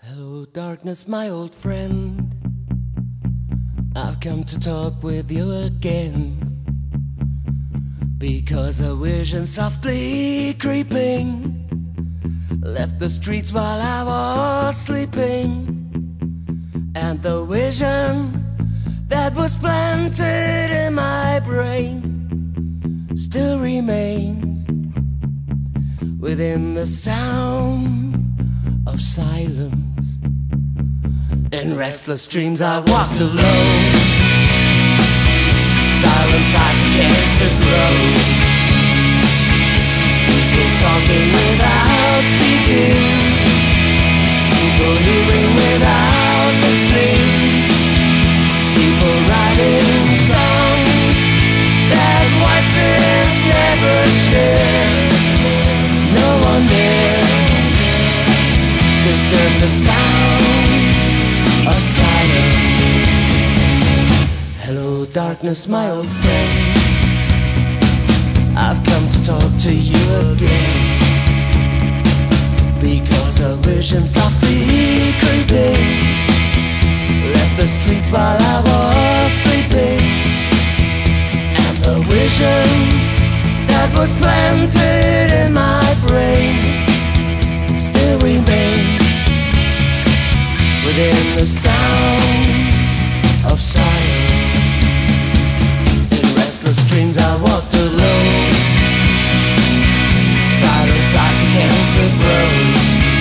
Hello, darkness, my old friend. I've come to talk with you again, because a vision softly creeping left the streets while I was sleeping. And the vision that was planted in my brain still remains within the sound of silence. In restless dreams I walked alone. Silence like a cancer grows. People talking without speaking. People hearing without listening. People writing songs that voices never share. No one there disturb the sound of silence. Hello, darkness, my old friend. I've come to talk to you again, because a vision softly creeping left the streets while I was sleeping. And the vision that was planted in my brain still remains within the sound of silence. In restless dreams I walked alone. Silence like a cancer grows.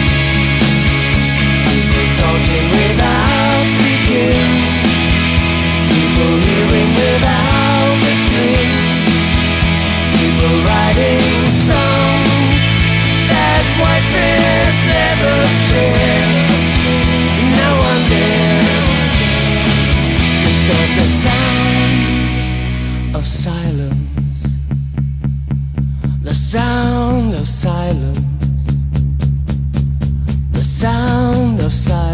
People talking without speaking. People hearing without listening. People writing songs that voices never share. No one there disturb the sound of silence. The sound of silence. The sound of silence.